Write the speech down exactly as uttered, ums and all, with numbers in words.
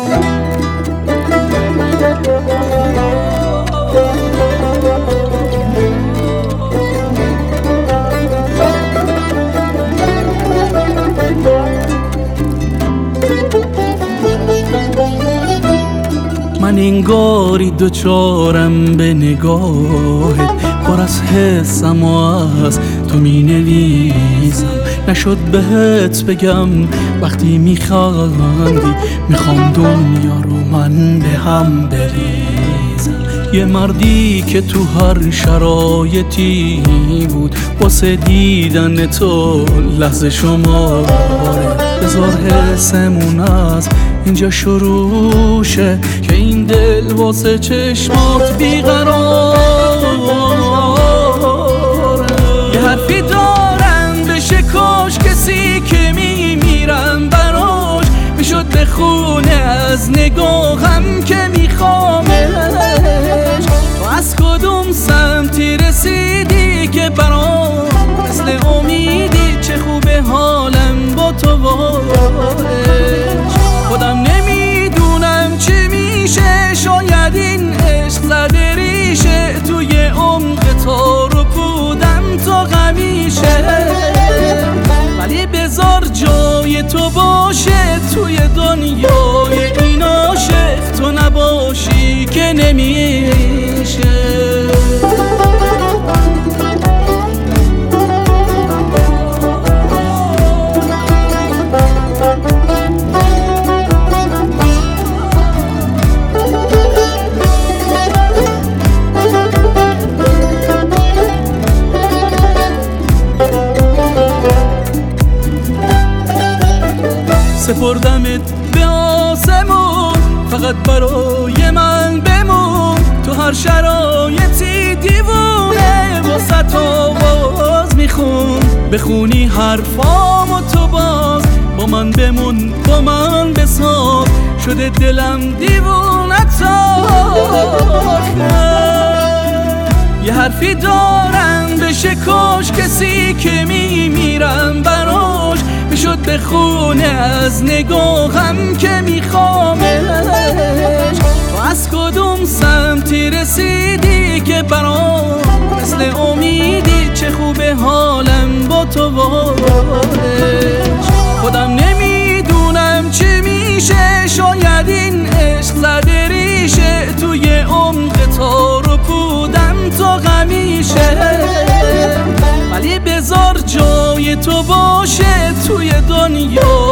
من انگاری دوچارم به نگاهت، پر از حسم و از تو می نویسم. نشد بهت بگم وقتی میخندی میخوام دنیا رو من به هم بریزم. یه مردی که تو هر شرایطی بود واسه دیدن تو لحظه شماره. بذار حسمون از اینجا شروع شه که این دل واسه چشمات بیقراره. یه حرفی دارم بشه کاش کسی که میمیرم براش میشد بخونه از نگاهم که میخوامش. تو از کدوم سمتی رسیدی که برام مثل امیدی؟ چه خوبه حالم با تو وارش. خودم نمیدونم چی میشه، شاید این عشق زده ریشه توی عمق تار و پودم تا غمیشه. ولی بذار جای تو باشه توی دنیای این عاشق، تو نباشی که نمیشه. سپردمت به آسمون فقط برای من بمون. تو هر شرایطی دیوونه واسه آواز میخون. بخونی حرفامو تو باز با من بمون با من بساز. شده دلم دیوونه تا یه حرفی دارم بشه کاش کسی که میمیرم براش میشد بخونه از نگاهم که میخوامش. تو از کدوم سمتی رسیدی که برام مثل امیدی؟ چه خوبه حالم با تو وارش. خودم نمیدونم چی میشه، شاید این عشق زده ریشه توی عمق تار و پودم تا غمیشه. ولی بذار جای تو باشه توی دنیا